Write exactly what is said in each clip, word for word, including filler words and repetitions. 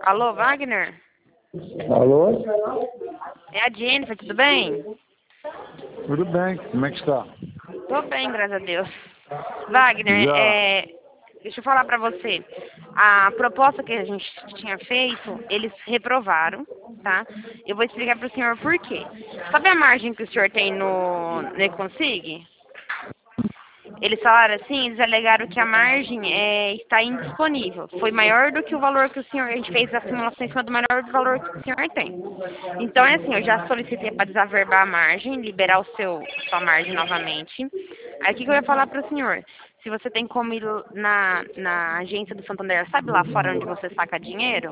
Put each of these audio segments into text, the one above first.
Alô, Wagner? Alô? É a Jennifer, tudo bem? Tudo bem, como é que está? Tô bem, graças a Deus. Wagner, Já. é, deixa eu falar pra você. A proposta que a gente tinha feito, eles reprovaram, tá? Eu vou explicar pro senhor por quê. Sabe a margem que o senhor tem no, no Econsig? Eles falaram assim, eles alegaram que a margem é, está indisponível. Foi maior do que o valor que o senhor, a gente fez a simulação em cima do maior do valor que o senhor tem. Então é assim, eu já solicitei para desaverbar a margem, liberar o seu, sua margem novamente. Aí o que, que eu ia falar para o senhor? Se você tem como ir na, na agência do Santander, sabe lá fora onde você saca dinheiro?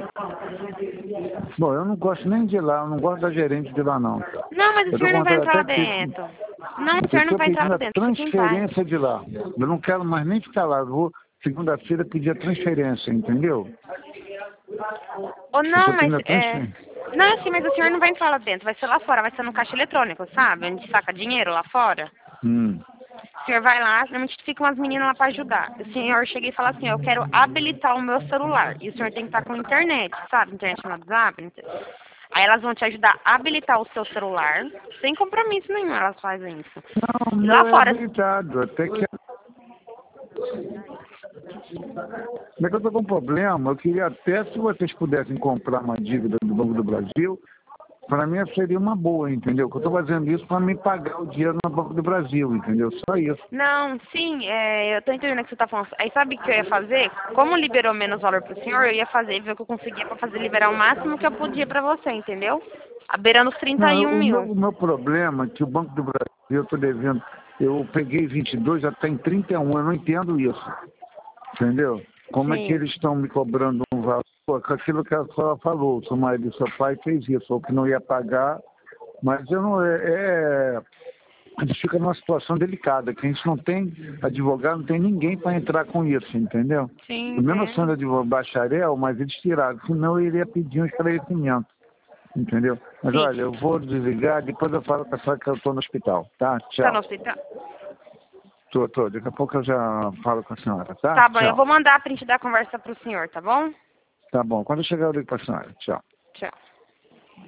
Bom, eu não gosto nem de ir lá, eu não gosto da gerente de lá não. Não, mas o Eu tô senhor não vai contando entrar lá até que dentro. Não, o eu senhor não estou vai entrar pedindo lá a dentro, fique em paz. transferência de lá. Eu não quero mais nem ficar lá. Eu vou segunda-feira pedir a transferência, entendeu? Ou Eu não, estou mas pedindo a é. transferência. Não, sim, mas o senhor não vai entrar lá dentro, vai ser lá fora, vai ser no caixa eletrônico, sabe? Onde saca dinheiro lá fora. Hum. O senhor vai lá, normalmente ficam as meninas lá para ajudar. O senhor chega e fala assim, eu quero habilitar o meu celular. E o senhor tem que estar com internet, sabe? Internet no WhatsApp. Aí elas vão te ajudar a habilitar o seu celular, sem compromisso nenhum, elas fazem isso. Não, o E lá meu é fora, habilitado, até que... Como é que eu estou com um problema? Eu queria até, se vocês pudessem comprar uma dívida do Banco do Brasil, para mim seria uma boa, entendeu? Que eu estou fazendo isso para me pagar o dinheiro no Banco do Brasil, entendeu? Só isso. não, sim, é, eu tô entendendo o que você tá falando. Aí sabe o que eu ia fazer? Como liberou menos valor pro senhor, eu ia fazer, ver o que eu conseguia pra fazer liberar o máximo que eu podia pra você, entendeu? A beirando os trinta Não, e eu- um o meu, mil. o meu problema é que o Banco do Brasil, eu estou devendo, eu peguei vinte e dois, já tem trinta e um, eu não entendo isso, entendeu? Como é que Sim, eles estão me cobrando um valor, com aquilo que a senhora falou, seu marido e seu pai fez isso, ou que não ia pagar, mas eu não, é, é, a gente fica numa situação delicada, que a gente não tem advogado, não tem ninguém para entrar com isso, entendeu? sim, Eu mesmo sendo entendo. advogado bacharel, mas eles tiraram, senão eu iria pedir um esclarecimento. Entendeu? Mas Sim, olha, eu vou desligar, depois eu falo com a senhora que eu estou no hospital, tá? tá no Tchau. hospital? Tô, tô. Daqui a pouco eu já falo com a senhora, tá? Tá bom, eu Tchau. vou mandar a print da conversa pro senhor, tá bom? Tá bom. Quando eu chegar eu ligo para a senhora. Tchau. Tchau.